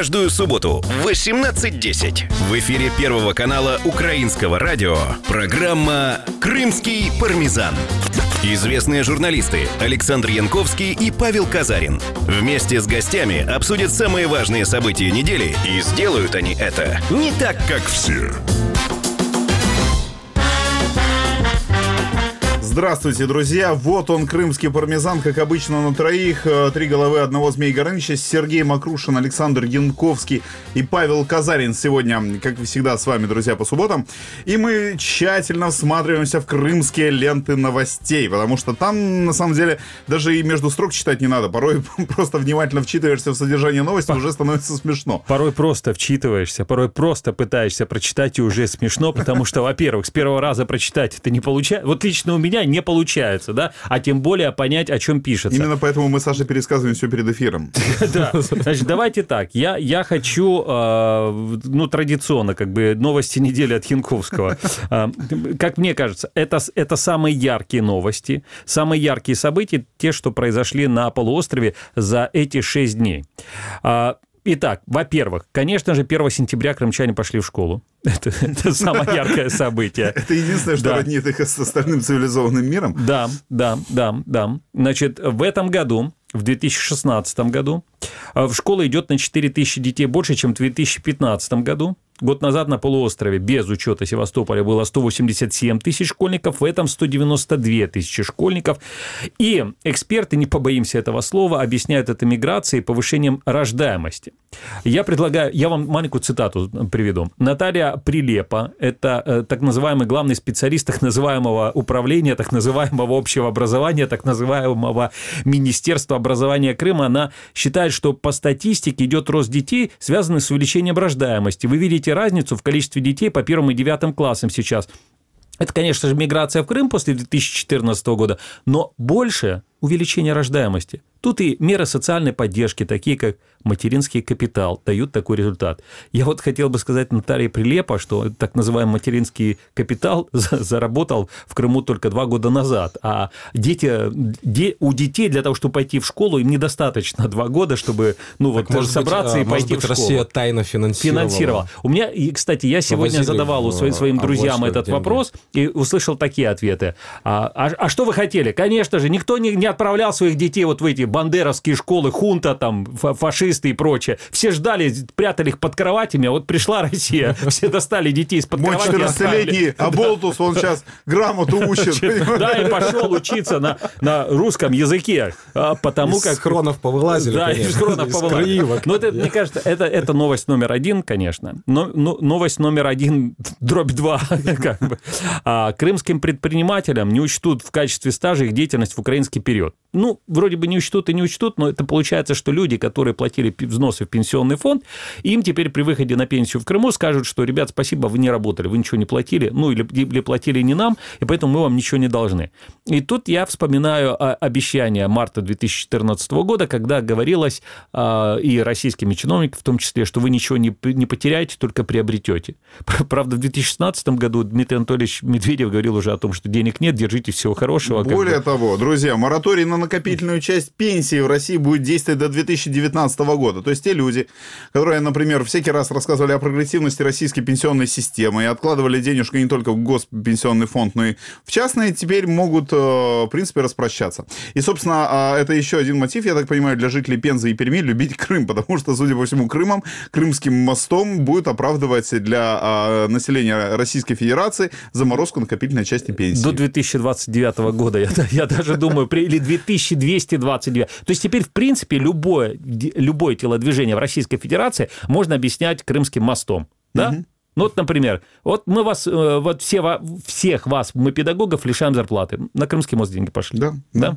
Каждую субботу в 18:10 в эфире Первого канала Украинского радио программа «Крымский пармезан». Известные журналисты Александр Янковский и Павел Казарин вместе с гостями обсудят самые важные события недели, и сделают они это не так, как все. Здравствуйте, друзья. Вот он, крымский пармезан, как обычно, на троих. Три головы одного Змей Горыныча. Сергей Макрушин, Александр Янковский и Павел Казарин сегодня, как всегда, с вами, друзья, по субботам. И мы тщательно всматриваемся в крымские ленты новостей, потому что там, на самом деле, даже и между строк читать не надо. Порой просто внимательно вчитываешься в содержание новости, уже становится смешно. Порой просто вчитываешься, порой просто пытаешься прочитать, и уже смешно, потому что, во-первых, с первого раза прочитать это не получается. Вот лично у меня не получается, да, а тем более понять, о чем пишется. Именно поэтому мы, Саша, пересказываем все перед эфиром. Да, значит, давайте так. Я хочу, традиционно, как бы, новости недели от Янковского. Как мне кажется, это самые яркие новости, самые яркие события, те, что произошли на полуострове за эти 6 дней. Итак, во-первых, конечно же, 1 сентября крымчане пошли в школу. Это самое яркое событие. Это единственное, что роднит их с остальным цивилизованным миром. Да. Значит, в этом году, в 2016 году, в школу идет на 4000 детей больше, чем в 2015 году. Год назад на полуострове, без учета Севастополя, было 187 тысяч школьников, в этом 192 тысячи школьников. И эксперты, не побоимся этого слова, объясняют это миграцией и повышением рождаемости. Я предлагаю, я вам маленькую цитату приведу. Наталья Прилепа, это так называемый главный специалист так называемого управления, так называемого общего образования, так называемого Министерства образования Крыма. Она считает, что по статистике идет рост детей, связанный с увеличением рождаемости. Вы видите разницу в количестве детей по 1 и 9 классам сейчас. Это, конечно же, миграция в Крым после 2014 года, но больше увеличение рождаемости. Тут и меры социальной поддержки, такие как материнский капитал, дают такой результат. Я вот хотел бы сказать Наталье Прилепа, что так называемый материнский капитал заработал в Крыму только 2 года назад, а у детей для того, чтобы пойти в школу, им недостаточно 2 года, чтобы собраться и пойти в школу. Россия тайно финансировала. У меня, и, кстати, я сегодня задавал своим друзьям этот вопрос и услышал такие ответы. А что вы хотели? Конечно же, никто не отправлял своих детей вот в эти бандеровские школы, хунта, там, фашисты и прочее. Все ждали, прятали их под кроватями, а вот пришла Россия, все достали детей из-под кровати. Мой 14-летний Аболтус, он сейчас грамоту учит. Да, и пошел учиться на русском языке, потому как... Из хронов повылазили, да, из хронов повылазили. Но это, мне кажется, это новость номер 1, конечно. Но новость номер 1, дробь 2, как бы. Крымским предпринимателям не учтут в качестве стажа их деятельность в украинский период. Ну, вроде бы не учтут и не учтут, но это получается, что люди, которые платили взносы в пенсионный фонд, им теперь при выходе на пенсию в Крыму скажут, что, ребят, спасибо, вы не работали, вы ничего не платили, или платили не нам, и поэтому мы вам ничего не должны. И тут я вспоминаю обещание марта 2014 года, когда говорилось и российскими чиновниками, в том числе, что вы ничего не потеряете, только приобретете. Правда, в 2016 году Дмитрий Анатольевич Медведев говорил уже о том, что денег нет, держите всего хорошего. Более того, друзья, мораторий на накопительную часть пенсии в России будет действовать до 2019 года. То есть те люди, которые, например, всякий раз рассказывали о прогрессивности российской пенсионной системы и откладывали денежку не только в госпенсионный фонд, но и в частные, теперь могут, в принципе, распрощаться. И, собственно, это еще один мотив, я так понимаю, для жителей Пензы и Перми любить Крым, потому что, судя по всему, Крымским мостом будет оправдывать для населения Российской Федерации заморозку накопительной части пенсии. До 2029 года, я даже думаю, или 2229. То есть теперь, в принципе, любое телодвижение в Российской Федерации можно объяснять Крымским мостом. Да? Угу. Ну, вот, например, вот мы вас, вот всех вас, мы педагогов, лишаем зарплаты. На Крымский мост деньги пошли. Да.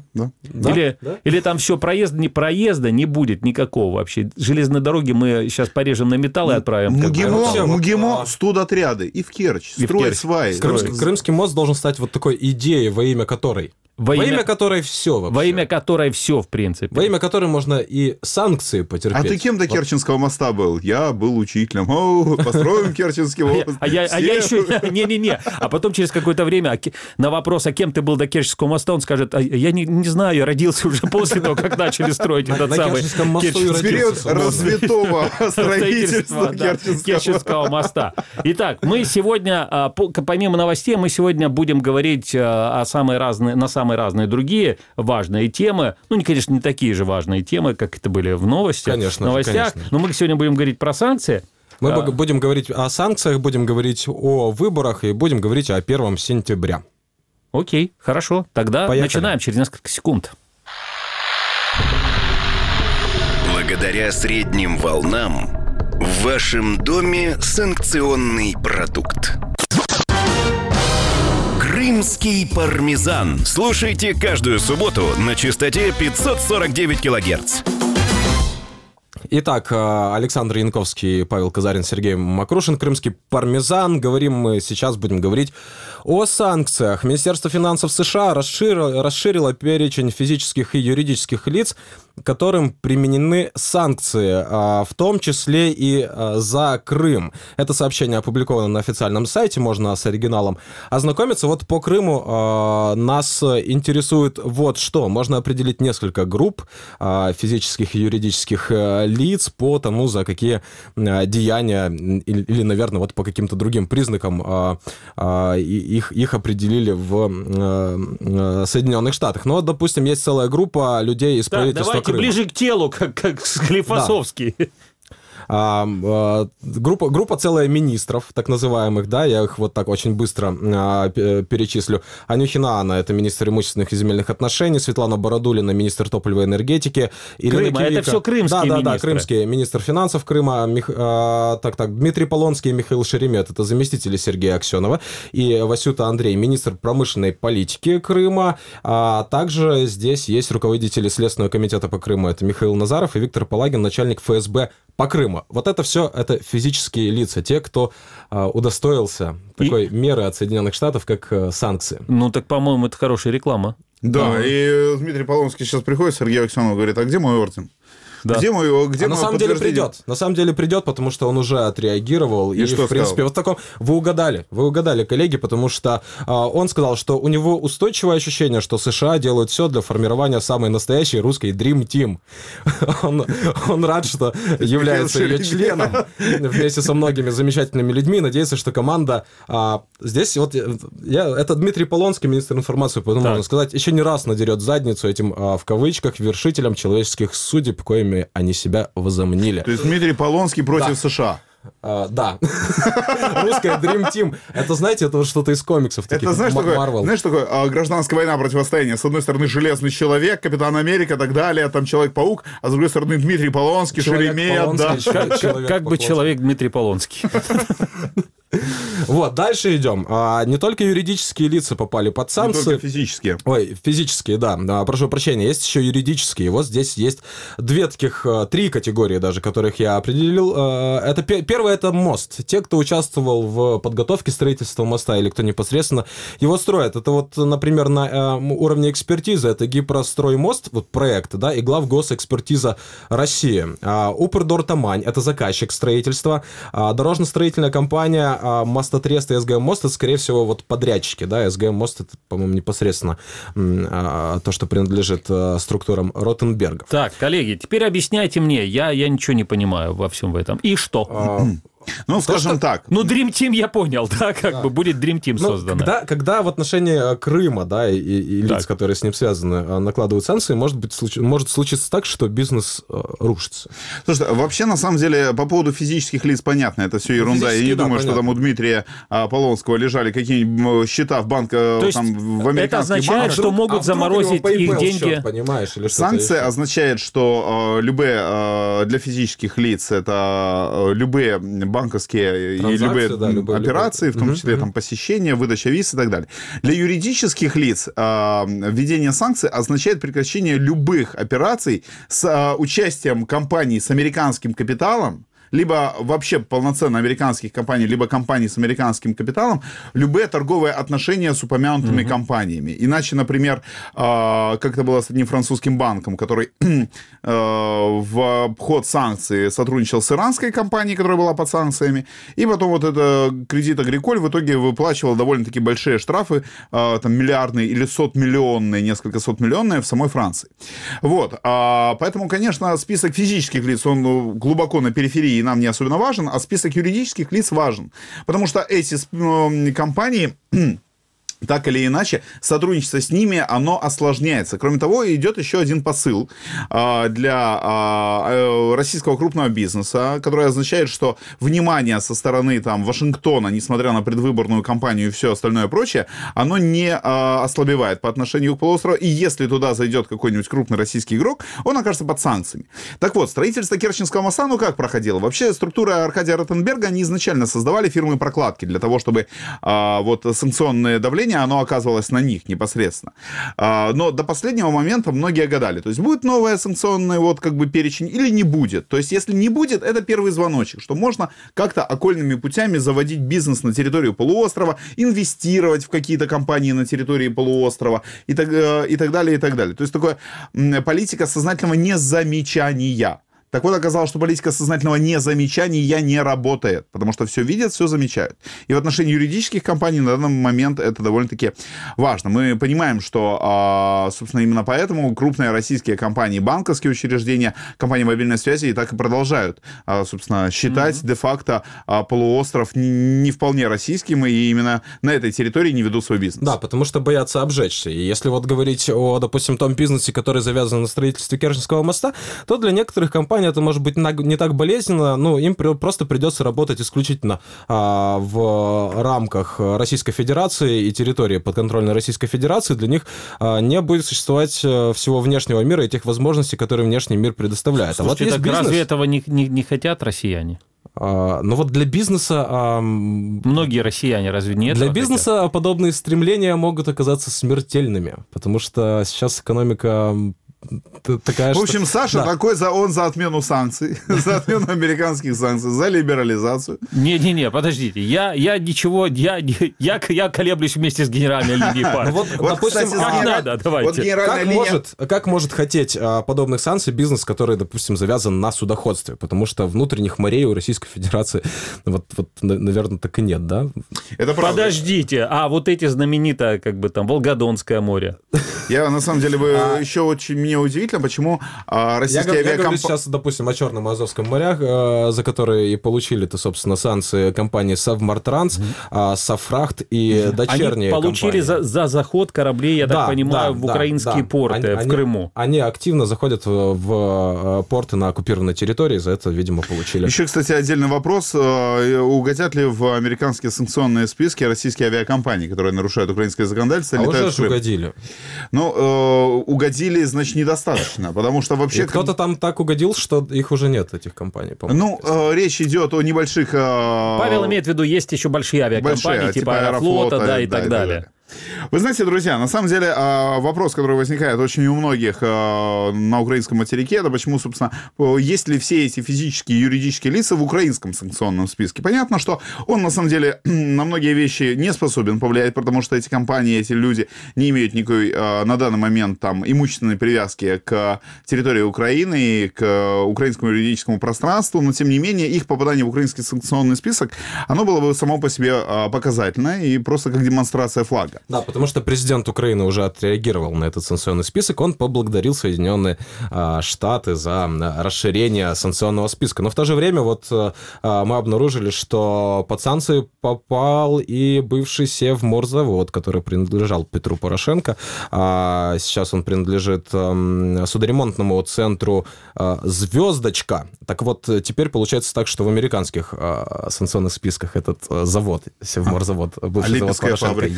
Или там все проезда не будет никакого вообще. Железные дороги мы сейчас порежем на металл и отправим. МГИМО, студотряды и в Керчь. Строить сваи. Крымский мост должен стать вот такой идеей, во имя которой Во имя которой все вообще. Во имя которой все, в принципе. Во имя которой можно и санкции потерпеть. А ты кем до Керченского моста был? Я был учителем. Построим Керченский мост. А я еще... Не-не-не. А потом через какое-то время на вопрос, а кем ты был до Керченского моста, он скажет, я не знаю, я родился уже после того, как начали строить этот самый период развитого строительства Керченского моста. Итак, мы сегодня, помимо новостей, мы сегодня будем говорить на самые разные другие важные темы. Ну, конечно, не такие же важные темы, как это были в новостях. Новостях. Но мы сегодня будем говорить про санкции. Мы будем говорить о санкциях, будем говорить о выборах и будем говорить о 1 сентября. Окей, хорошо. Тогда начинаем через несколько секунд. Благодаря средним волнам в вашем доме санкционный продукт. Крымский пармезан. Слушайте каждую субботу на частоте 549 килогерц. Итак, Александр Янковский, Павел Казарин, Сергей Макрушин, Крымский пармезан. Сейчас будем говорить о санкциях. Министерство финансов США расширило перечень физических и юридических лиц, которым применены санкции, в том числе и за Крым. Это сообщение опубликовано на официальном сайте, можно с оригиналом ознакомиться. Вот по Крыму нас интересует вот что. Можно определить несколько групп физических и юридических лиц по тому, за какие деяния или, наверное, вот по каким-то другим признакам их определили в Соединенных Штатах. Но, допустим, есть целая группа людей из правительства Крыма. Ближе к телу, как Склифосовский. Группа целая министров, так называемых, да, я их вот так очень быстро перечислю. Анюхина Анна, это министр имущественных и земельных отношений, Светлана Бородулина, министр топлива и энергетики. Крыма, это все крымские министры. Да, крымские, министр финансов Крыма, Дмитрий Полонский и Михаил Шеремет, это заместители Сергея Аксенова, и Васюта Андрей, министр промышленной политики Крыма. Также здесь есть руководители Следственного комитета по Крыму, это Михаил Назаров и Виктор Палагин, начальник ФСБ по Крыму. Вот это все, это физические лица, те, кто удостоился такой меры от Соединенных Штатов, как санкции. Ну, так, по-моему, это хорошая реклама. Да, и Дмитрий Полонский сейчас приходит, Сергей Аксенов говорит, а где мой орден? Да. Где на самом деле придет. На самом деле придет, потому что он уже отреагировал. И что в принципе, сказал? Вот таком... Вы угадали, коллеги, потому что он сказал, что у него устойчивое ощущение, что США делают все для формирования самой настоящей русской Dream Team. Он рад, что является ее членом вместе со многими замечательными людьми. Надеется, что команда... Здесь вот это Дмитрий Полонский, министр информации, поэтому можно сказать, еще не раз надерет задницу этим, в кавычках, вершителям человеческих судеб, коими они себя возомнили. То есть Дмитрий Полонский против США. Да. Русская Dream Team. Это, знаете, это вот что-то из комиксов. Это знаешь, такое гражданская война, противостояние. С одной стороны, Железный Человек, Капитан Америка и так далее, там Человек-паук, а с другой стороны, Дмитрий Полонский, Шеремет. Да. Как бы человек Дмитрий Полонский. Вот, дальше идем. Не только юридические лица попали под санкции. Не только физические. Ой, физические, да. Прошу прощения, есть еще юридические. Вот здесь есть три категории даже, которых я определил. Первое – это мост. Те, кто участвовал в подготовке строительства моста или кто непосредственно его строит. Это вот, например, на уровне экспертизы. Это Гипростроймост, вот проект, да, и Главгосэкспертиза России. Упрдор-Тамань – это заказчик строительства. Дорожно-строительная компания Мостотрест и СГМ Мост, это, скорее всего, вот подрядчики, да, СГМ Мост, это, по-моему, непосредственно то, что принадлежит структурам Ротенберга. Так, коллеги, теперь объясняйте мне, я ничего не понимаю во всем этом. И что? Ну, скажем так. Ну, Dream Team я понял, да, как бы будет Dream Team создана. Когда в отношении Крыма, да, и лиц, которые с ним связаны, накладывают санкции, может случиться так, что бизнес рушится. Слушай, вообще, на самом деле, по поводу физических лиц понятно, это все ерунда. Я не думаю, что там у Дмитрия Полонского лежали какие-нибудь счета в банках, там, в американских банках. Это означает, что могут заморозить их деньги. Понимаешь, или санкции означает, что любые для физических лиц, это любые банковские и любые операции, в том числе там, посещение, выдача виз и так далее. Для юридических лиц введение санкций означает прекращение любых операций с участием компаний с американским капиталом, либо вообще полноценно американских компаний, либо компаний с американским капиталом, любые торговые отношения с упомянутыми компаниями. Иначе, например, как это было с одним французским банком, который в обход санкций сотрудничал с иранской компанией, которая была под санкциями, и потом вот это кредит Агриколь в итоге выплачивал довольно-таки большие штрафы, там миллиардные или сотмиллионные, несколько сотмиллионные в самой Франции. Вот. Поэтому, конечно, список физических лиц, он глубоко на периферии и нам не особенно важен, а список юридических лиц важен. Потому что эти компании... Так или иначе, сотрудничество с ними, оно осложняется. Кроме того, идет еще один посыл для российского крупного бизнеса, который означает, что внимание со стороны там, Вашингтона, несмотря на предвыборную кампанию и все остальное прочее, оно не ослабевает по отношению к полуострову. И если туда зайдет какой-нибудь крупный российский игрок, он окажется под санкциями. Так вот, строительство Керченского моста, ну как проходило? Вообще, структура Аркадия Ротенберга, они изначально создавали фирмы прокладки для того, чтобы вот санкционное давление оно оказывалось на них непосредственно. Но до последнего момента многие гадали. То есть будет новая санкционная вот как бы перечень или не будет. То есть если не будет, это первый звоночек, что можно как-то окольными путями заводить бизнес на территорию полуострова, инвестировать в какие-то компании на территории полуострова и так далее, и так далее. То есть такая политика сознательного незамечания. Так вот, оказалось, что политика сознательного незамечания не работает, потому что все видят, все замечают. И в отношении юридических компаний на данный момент это довольно-таки важно. Мы понимаем, что, собственно, именно поэтому крупные российские компании, банковские учреждения, компании мобильной связи и так и продолжают, собственно, считать де-факто полуостров не вполне российским, и именно на этой территории не ведут свой бизнес. Да, потому что боятся обжечься. И если вот говорить о, допустим, том бизнесе, который завязан на строительстве Керченского моста, то для некоторых компаний это может быть не так болезненно, но им просто придется работать исключительно в рамках Российской Федерации и территории подконтрольной Российской Федерации. Для них не будет существовать всего внешнего мира и тех возможностей, которые внешний мир предоставляет. Слушайте, а вот так разве этого не хотят россияне? Но вот для бизнеса... Многие россияне разве нет? Для бизнеса хотят? Подобные стремления могут оказаться смертельными, потому что сейчас экономика... Такая, в общем, что... Саша такой, он за отмену санкций, за отмену американских санкций, за либерализацию. Не-не-не, подождите, я колеблюсь вместе с генеральной линией партии. Вот, допустим, как надо, давайте. Как может хотеть подобных санкций бизнес, который, допустим, завязан на судоходстве? Потому что внутренних морей у Российской Федерации, вот наверное, так и нет, да? Это правда. Подождите, вот эти знаменитое, как бы там, Волгодонское море. Я, на самом деле, еще очень мне удивительно, почему российские авиакомпании... Я говорю сейчас, допустим, о Черном и Азовском морях, за которые и получили-то, собственно, санкции компании Совмартранс, Совфрахт и дочерние компании. Они получили за заход кораблей, я так понимаю, в украинские порты, в Крыму. Они активно заходят в порты на оккупированной территории, за это, видимо, получили. Еще, кстати, отдельный вопрос. Угодят ли в американские санкционные списки российские авиакомпании, которые нарушают украинское законодательство? Уже же угодили. Ну, угодили, значит, недостаточно, потому что вообще... И кто-то там так угодил, что их уже нет, этих компаний, по-моему. Ну, речь идет о небольших... Павел имеет в виду, есть еще большие авиакомпании, типа Аэрофлота, да, и так далее. Вы знаете, друзья, на самом деле вопрос, который возникает очень у многих на украинском материке, это почему, собственно, есть ли все эти физические и юридические лица в украинском санкционном списке. Понятно, что он, на самом деле, на многие вещи не способен повлиять, потому что эти компании, эти люди не имеют никакой, на данный момент, там, имущественной привязки к территории Украины и к украинскому юридическому пространству, но, тем не менее, их попадание в украинский санкционный список, оно было бы само по себе показательно и просто как демонстрация флага. Да, потому что президент Украины уже отреагировал на этот санкционный список, он поблагодарил Соединенные Штаты за расширение санкционного списка. Но в то же время вот мы обнаружили, что под санкции попал и бывший Севморзавод, который принадлежал Петру Порошенко. Сейчас он принадлежит судоремонтному центру «Звездочка». Так вот, теперь получается так, что в американских санкционных списках этот завод, Севморзавод, бывший завод Порошенко, есть.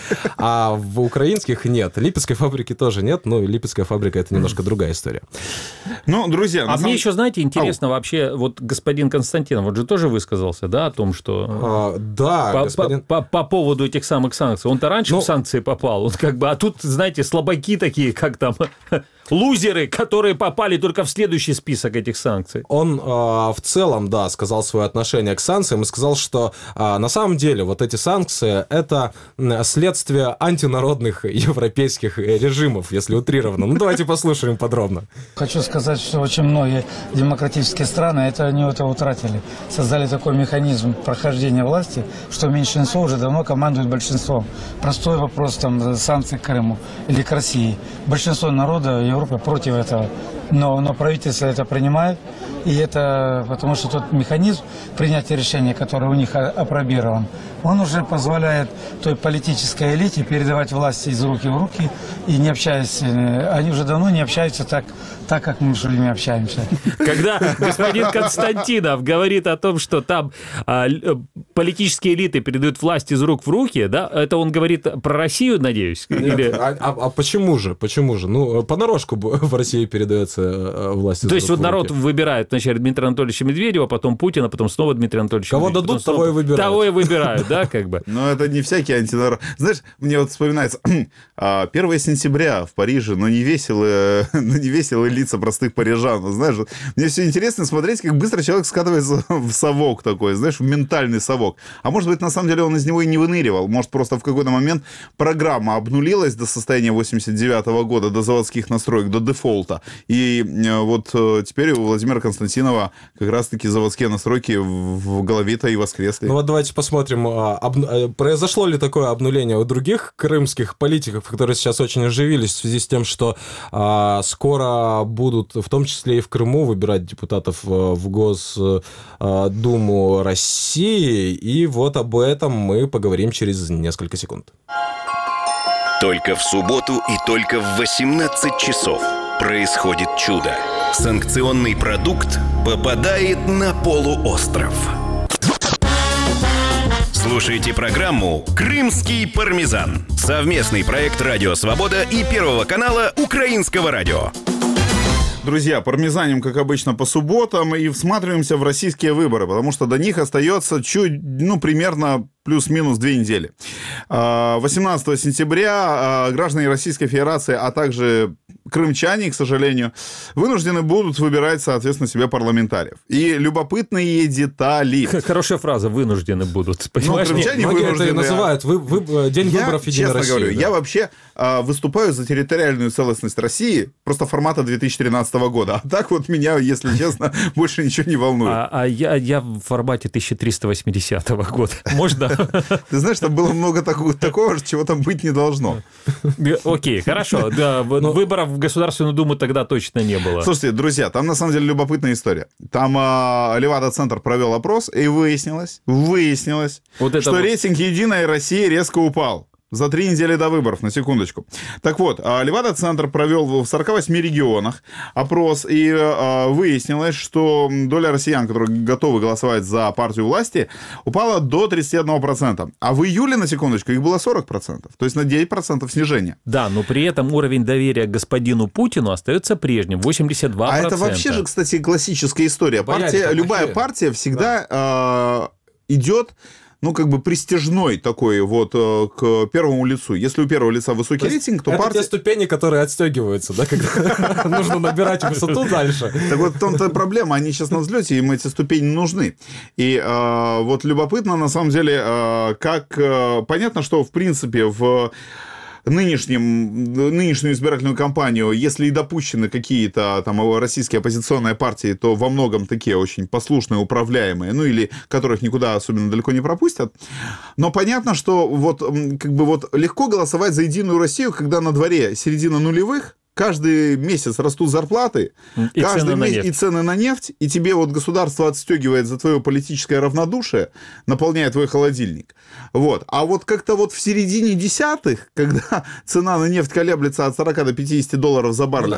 А в украинских нет. Липецкой фабрики тоже нет, но Липецкая фабрика — это немножко другая история. Ну, друзья... Мне еще, знаете, интересно вообще, вот господин Константинов, вот же тоже высказался, да, о том, что... Да, господин... по поводу этих самых санкций. Он-то раньше в санкции попал, он как бы... А тут, знаете, слабаки такие, как там... лузеры, которые попали только в следующий список этих санкций. Он в целом, да, сказал свое отношение к санкциям и сказал, что на самом деле вот эти санкции — это следствие антинародных европейских режимов, если утрированно. Ну, давайте послушаем подробно. Хочу сказать, что очень многие демократические страны они это утратили. Создали такой механизм прохождения власти, что меньшинство уже давно командует большинством. Простой вопрос там санкций к Крыму или к России. Большинство народа Европы против этого. Но правительство это принимает, и это потому что тот механизм принятия решения, который у них апробирован, он уже позволяет той политической элите передавать власть из руки в руки, и не общаясь, они уже давно не общаются так как мы с людьми общаемся. Когда господин Константинов говорит о том, что там политические элиты передают власть из рук в руки, да, это он говорит про Россию, надеюсь? Или... А почему же? Почему же? Ну, понарошку в России передается власть из рук в руки. То есть вот народ выбирает вначале Дмитрия Анатольевича Медведева, потом Путина, потом снова Дмитрия Анатольевича Кого Медведева. дадут, того и выбирают. Того и выбирают, да, как бы. Но это не всякий антинарод. Знаешь, мне вот вспоминается 1 сентября в Париже, но не веселые лица простых парижан. Знаешь, мне все интересно смотреть, как быстро человек скатывается в совок такой, знаешь, в ментальный совок. А может быть, на самом деле он из него и не выныривал. Может, просто в какой-то момент программа обнулилась до состояния 89-го года, до заводских настроек, до дефолта. И вот теперь у Владимира Константинова как раз-таки заводские настройки в голове-то и воскресли. Ну вот давайте посмотрим, произошло ли такое обнуление у других крымских политиков, которые сейчас очень оживились в связи с тем, что скоро будут, в том числе и в Крыму, выбирать депутатов в Госдуму России. И вот об этом мы поговорим через несколько секунд. Только в субботу и только в 18 часов происходит чудо. Санкционный продукт попадает на полуостров. Слушайте программу «Крымский пармезан». Совместный проект «Радио Свобода» и Первого канала Украинского радио. Друзья, пармезаним, как обычно, по субботам и всматриваемся в российские выборы, потому что до них остается примерно плюс-минус 2 недели. 18 сентября граждане Российской Федерации, а также крымчане, к сожалению, вынуждены будут выбирать, соответственно, себе парламентариев. И любопытные детали. Хорошая фраза, вынуждены будут. Понимаешь, крымчане вынуждены. Это называют День выборов Единой России. Честно говорю, да. Я вообще выступаю за территориальную целостность России просто формата 2013 года. А так вот меня, если честно, больше ничего не волнует. А я в формате 1380 года. Можно? Ты знаешь, там было много такого, чего там быть не должно. Окей, хорошо. Да, выборов в Государственную Думу тогда точно не было. Слушайте, друзья, там на самом деле любопытная история. Там Левада-центр провел опрос, и выяснилось, что рейтинг «Единая Россия» резко упал. За 3 недели до выборов, на секундочку. Так вот, Левада-центр провел в 48 регионах опрос, и выяснилось, что доля россиян, которые готовы голосовать за партию власти, упала до 31%. А в июле, на секундочку, их было 40%. То есть на 9% снижения. Да, но при этом уровень доверия к господину Путину остается прежним, 82%. А это вообще же, кстати, классическая история. Любая партия всегда идет... престижной такой вот к первому лицу. Если у первого лица высокий рейтинг, то партия... Это те ступени, которые отстегиваются, да, когда нужно набирать высоту дальше. Так вот в том-то проблема, они сейчас на взлете, им эти ступени нужны. И вот любопытно, на самом деле, как... Понятно, что, в принципе, в... нынешнюю избирательную кампанию, если и допущены какие-то там российские оппозиционные партии, то во многом такие очень послушные, управляемые, или которых никуда особенно далеко не пропустят. Но понятно, что легко голосовать за Единую Россию, когда на дворе середина нулевых, каждый месяц растут зарплаты, и цены на нефть, и тебе вот государство отстегивает за твое политическое равнодушие, наполняя твой холодильник. Вот. А вот как-то вот в середине десятых, когда цена на нефть колеблется от 40 до 50 долларов за баррель,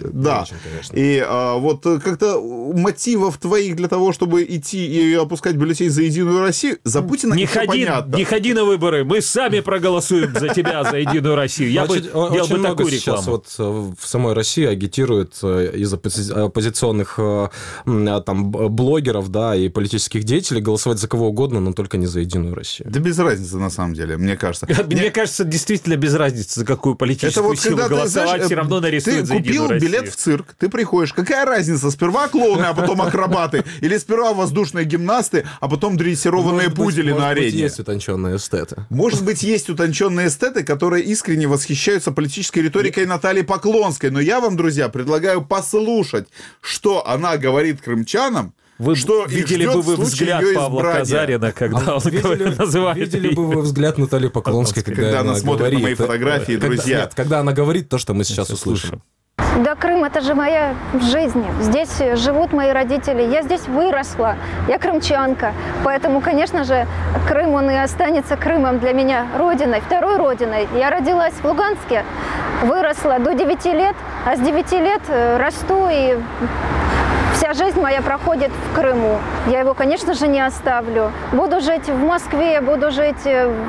и вот как-то мотивов твоих для того, чтобы идти и опускать бюллетень за Единую Россию, за Путина понятно. Не ходи на выборы, мы сами проголосуем за тебя, за Единую Россию. Я бы делал бы такую рекламу. Сейчас вот в самой России агитируют из оппозиционных там блогеров, да, и политических деятелей голосовать за кого угодно, но только не за Единую Россию. Да без разницы, на самом деле, мне кажется. Мне кажется, действительно без разницы, за какую политическую силу голосовать, все равно нарисуют за Единую Россию. Ты купил билет в цирк, ты приходишь, какая разница, сперва клоуны, а потом акробаты, или сперва воздушные гимнасты, а потом дрессированные пудели на арене. Может быть, есть утонченные эстеты. Может быть, есть утонченные эстеты, которые искренне восхищаются политической риторикой Натальи Поклонской. Но я вам, друзья, предлагаю послушать, что она говорит крымчанам, что видели бы вы взгляд Павла Казарина, когда он называет. Видели бы вы взгляд Натальи Поклонской, когда она смотрит на мои фотографии, друзья. Когда она говорит то, что мы сейчас услышим. Да, Крым – это же моя жизнь. Здесь живут мои родители. Я здесь выросла. Я крымчанка. Поэтому, конечно же, Крым, он и останется Крымом для меня родиной, второй родиной. Я родилась в Луганске, выросла до 9 лет, а с 9 лет расту, и вся жизнь моя проходит в Крыму. Я его, конечно же, не оставлю. Буду жить в Москве, буду жить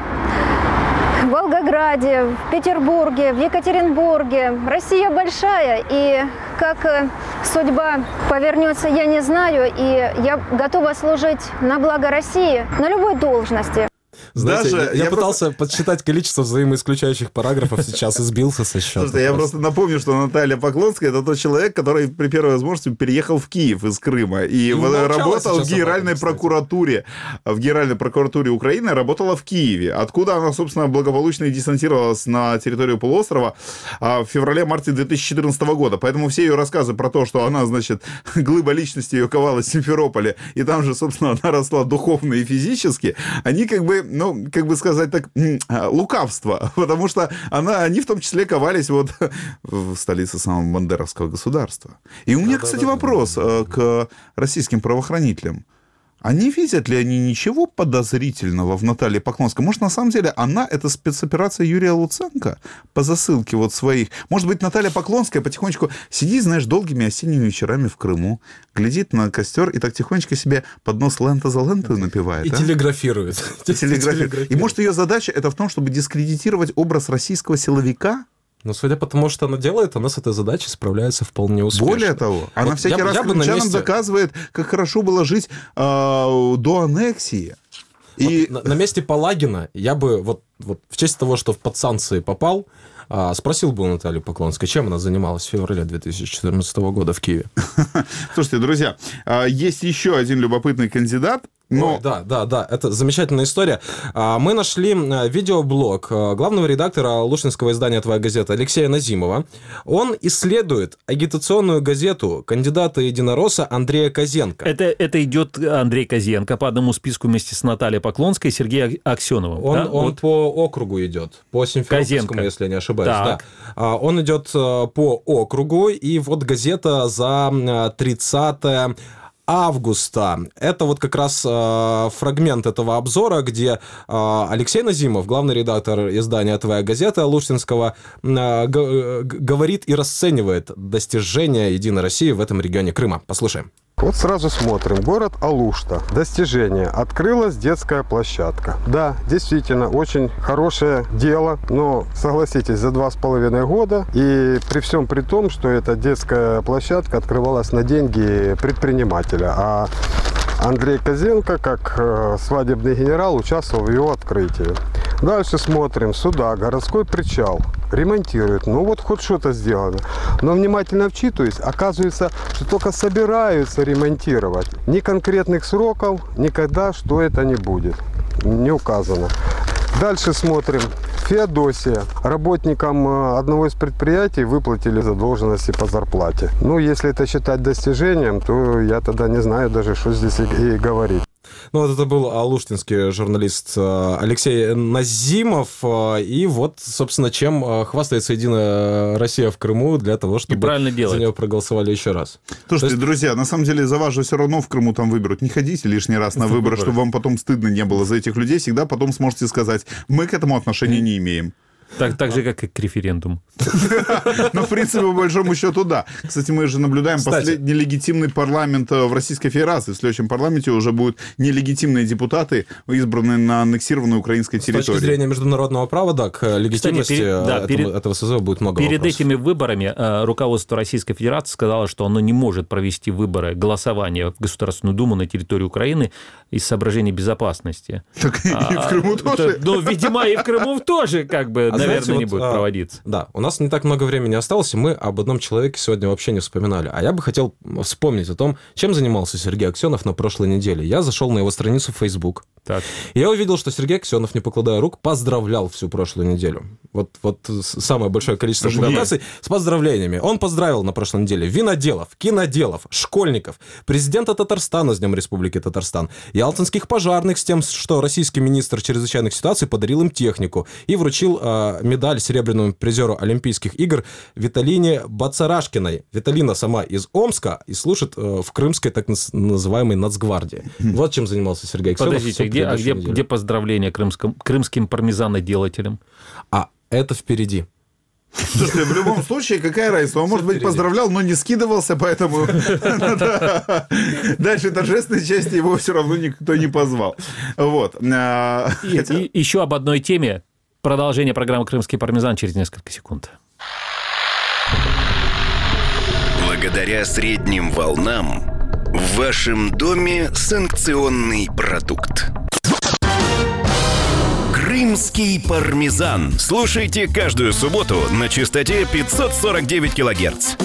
в Волгограде, в Петербурге, в Екатеринбурге. Россия большая, и как судьба повернется, я не знаю, и я готова служить на благо России на любой должности. Знаете, я пытался подсчитать количество взаимоисключающих параграфов сейчас и сбился со счета. Слушайте, я просто напомню, что Наталья Поклонская – это тот человек, который при первой возможности переехал в Киев из Крыма и работал в Генеральной прокуратуре. В Генеральной прокуратуре Украины работала в Киеве, откуда она, собственно, благополучно и десантировалась на территорию полуострова в феврале-марте 2014 года. Поэтому все ее рассказы про то, что она, значит, глыба личности ее ковалась в Симферополе, и там же, собственно, она росла духовно и физически, они как бы, ну, как бы сказать так, лукавство, потому что они в том числе ковались вот в столице самого бандеровского государства. И у меня, кстати, вопрос к российским правоохранителям. А не видят ли они ничего подозрительного в Наталье Поклонской? Может, на самом деле она — это спецоперация Юрия Луценко по засылке вот своих? Может быть, Наталья Поклонская потихонечку сидит, знаешь, долгими осенними вечерами в Крыму, глядит на костер и так тихонечко себе под нос лента за лентой напевает. И телеграфирует. И может, ее задача — это в том, чтобы дискредитировать образ российского силовика? Но судя по тому, что она делает, она с этой задачей справляется вполне успешно. Более того, она вот всякий раз крымчанам доказывает, как хорошо было жить до аннексии. И... Вот на месте Палагина я бы, вот в честь того, что под санкции попал, спросил бы у Натальи Поклонской, чем она занималась в феврале 2014 года в Киеве. Слушайте, друзья, есть еще один любопытный кандидат. Но... Ой, да, это замечательная история. Мы нашли видеоблог главного редактора лушинского издания «Твоя газета» Алексея Назимова. Он исследует агитационную газету кандидата единоросса Андрея Козенко. Это идет Андрей Козенко по одному списку вместе с Натальей Поклонской и Сергеем Аксеновым. Он по округу идет, по Симферопольскому, если я не ошибаюсь. Да. Он идет по округу, и вот газета за 30 августа. Это вот как раз фрагмент этого обзора, где Алексей Назимов, главный редактор издания «Твоя газета» лушинского, говорит и расценивает достижения Единой России в этом регионе Крыма. Послушаем. Вот сразу смотрим. Город Алушта. Достижение. Открылась детская площадка. Да, действительно, очень хорошее дело. Но, согласитесь, за 2,5 года. И при всем при том, что эта детская площадка открывалась на деньги предпринимателя. А Андрей Козенко, как свадебный генерал, участвовал в его открытии. Дальше смотрим. Сюда. Городской причал. Ремонтируют. Ну вот хоть что-то сделано. Но внимательно вчитываюсь, оказывается, что только собираются ремонтировать. Ни конкретных сроков, никогда, что это не будет. Не указано. Дальше смотрим. Феодосия. Работникам одного из предприятий выплатили задолженности по зарплате. Ну, если это считать достижением, то я тогда не знаю даже, что здесь и говорить. Ну, вот это был алуштинский журналист Алексей Назимов. И вот, собственно, чем хвастается «Единая Россия» в Крыму для того, чтобы за нее проголосовали еще раз. Слушайте, друзья, на самом деле за вас же все равно в Крыму там выберут. Не ходите лишний раз на выборы, чтобы вам потом стыдно не было за этих людей. Всегда потом сможете сказать, мы к этому отношения не имеем. Так же, как и к референдуму. Ну, в принципе, по большому счету, да. Кстати, мы же наблюдаем последний легитимный парламент в Российской Федерации. В следующем парламенте уже будут нелегитимные депутаты, избранные на аннексированной украинской территории. С точки зрения международного права, да, к легитимности этого созыва будет много вопросов. Перед этими выборами руководство Российской Федерации сказало, что оно не может провести выборы, голосование в Государственную Думу на территории Украины из соображений безопасности. Так и в Крыму тоже? Ну, видимо, и в Крыму тоже, как бы, наверное, не будет проводиться. Да, у нас не так много времени осталось, и мы об одном человеке сегодня вообще не вспоминали. А я бы хотел вспомнить о том, чем занимался Сергей Аксенов на прошлой неделе. Я зашел на его страницу в Facebook. Так. И я увидел, что Сергей Аксенов, не покладая рук, поздравлял всю прошлую неделю. Вот самое большое количество публикаций с поздравлениями. Он поздравил на прошлой неделе виноделов, киноделов, школьников, президента Татарстана с Днем Республики Татарстан, ялтинских пожарных с тем, что российский министр чрезвычайных ситуаций подарил им технику и вручил медаль серебряному призеру Олимпийских игр Виталине Бацарашкиной. Виталина сама из Омска и служит в крымской так называемой нацгвардии. Вот чем занимался Сергей Аксенов. Подождите, где поздравления крымским пармезаноделателям? А это впереди. Слушайте, в любом случае, какая разница? Он, может быть, поздравлял, но не скидывался, поэтому дальше торжественной части его все равно никто не позвал. Вот. И еще об одной теме. Продолжение программы «Крымский пармезан» через несколько секунд. Благодаря средним волнам в вашем доме санкционный продукт. Крымский пармезан. Слушайте каждую субботу на частоте 549 килогерц.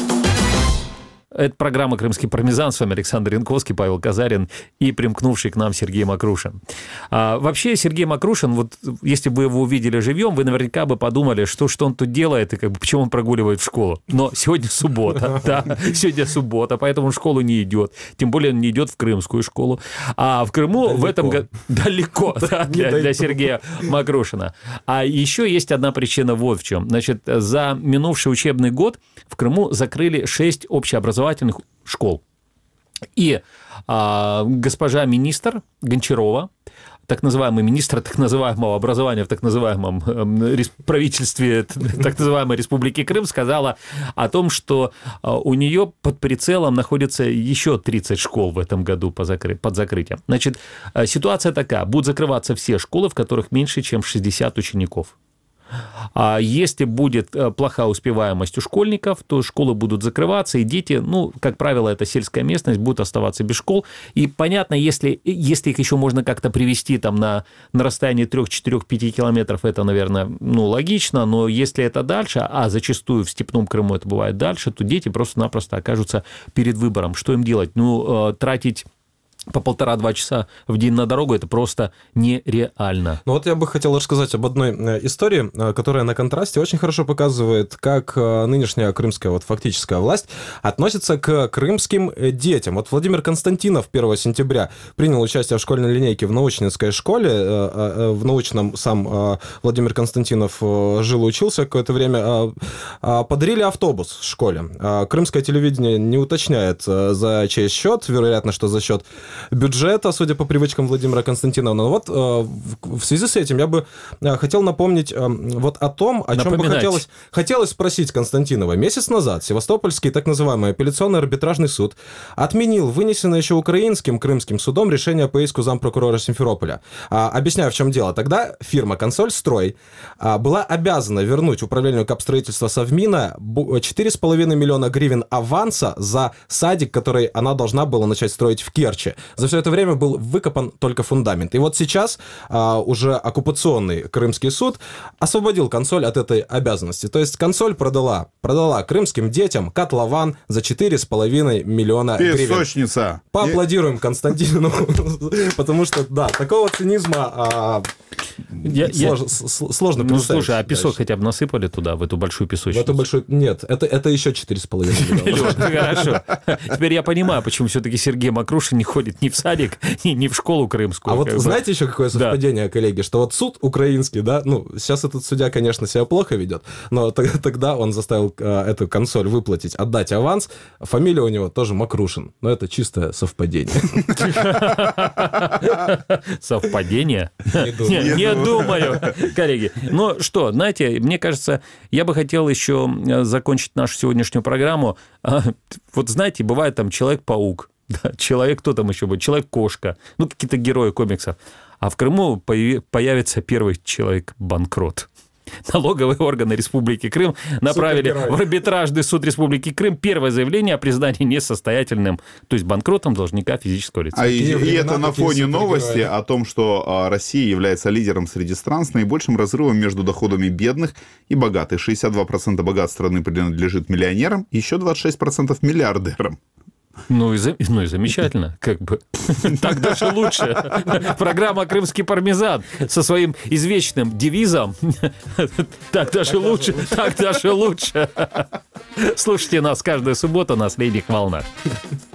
Это программа «Крымский пармезан». С вами Александр Янковский, Павел Казарин и примкнувший к нам Сергей Макрушин. Вообще, Сергей Макрушин, вот если бы вы его увидели живьем, вы наверняка бы подумали, что он тут делает и как бы, почему он прогуливает в школу. Но сегодня суббота, да, сегодня суббота, поэтому он в школу не идет. Тем более он не идет в крымскую школу. А в Крыму далеко. В этом году... Далеко, да, для Сергея Макрушина. А еще есть одна причина вот в чем. Значит, за минувший учебный год в Крыму закрыли 6 общеобразовательных школ. И госпожа министр Гончарова, так называемый министр так называемого образования в так называемом правительстве так называемой Республики Крым, сказала о том, что у нее под прицелом находится еще 30 школ в этом году под закрытием. Значит, ситуация такая. Будут закрываться все школы, в которых меньше, чем 60 учеников. А если будет плохая успеваемость у школьников, то школы будут закрываться, и дети, ну, как правило, это сельская местность, будут оставаться без школ. И понятно, если их еще можно как-то привести там на расстоянии 3, 4, 5 километров, это, наверное, ну, логично, но если это дальше, а зачастую в Степном Крыму это бывает дальше, то дети просто-напросто окажутся перед выбором. Что им делать? Ну, тратить по 1,5-2 часа в день на дорогу, это просто нереально. Ну вот я бы хотел рассказать об одной истории, которая на контрасте очень хорошо показывает, как нынешняя крымская вот фактическая власть относится к крымским детям. Вот Владимир Константинов 1 сентября принял участие в школьной линейке в Научнинской школе. В Научном сам Владимир Константинов жил и учился какое-то время. Подарили автобус в школе. Крымское телевидение не уточняет, за чей счет, вероятно, что за счет бюджета, судя по привычкам Владимира Константинова. Но вот в связи с этим я бы хотел напомнить вот о том, о чем бы хотелось спросить Константинова. Месяц назад Севастопольский так называемый апелляционный арбитражный суд отменил вынесенное еще украинским крымским судом решение по иску зампрокурора Симферополя. Объясняю, в чем дело. Тогда фирма «Консольстрой» была обязана вернуть управлению капстроительства Совмина 4,5 миллиона гривен аванса за садик, который она должна была начать строить в Керчи. За все это время был выкопан только фундамент. И вот сейчас уже оккупационный Крымский суд освободил Консоль от этой обязанности. То есть Консоль продала крымским детям котлован за 4,5 миллиона гривен. Песочница. Поаплодируем Константину, потому что, да, такого цинизма Сложно представить. Слушай, а песок хотя бы насыпали туда, в эту большую песочницу? В эту большую... Нет, это еще 4,5 миллиона. Хорошо. Теперь я понимаю, почему все-таки Сергей Макрушин не ходит ни в садик, ни в школу крымскую. А вот знаете еще какое совпадение, коллеги, что вот суд украинский, да, сейчас этот судья, конечно, себя плохо ведет, но тогда он заставил эту консоль выплатить, отдать аванс, фамилия у него тоже Макрушин, но это чистое совпадение. Совпадение? Не думаю, коллеги. Ну что, знаете, мне кажется, я бы хотел еще закончить нашу сегодняшнюю программу. Вот знаете, бывает там Человек-паук, да, человек, кто там еще будет, Человек-кошка, какие-то герои комиксов. А в Крыму появится первый человек-банкрот. Налоговые органы Республики Крым направили в арбитражный суд Республики Крым первое заявление о признании несостоятельным, то есть банкротом должника физического лица. И это на фоне новости о том, что Россия является лидером среди стран с наибольшим разрывом между доходами бедных и богатых. 62% богатств страны принадлежит миллионерам, еще 26% миллиардерам. Ну и замечательно, как бы. Так даже лучше. Программа «Крымский пармезан» со своим извечным девизом «Так даже лучше, так даже лучше». Слушайте нас каждую субботу на средних волнах.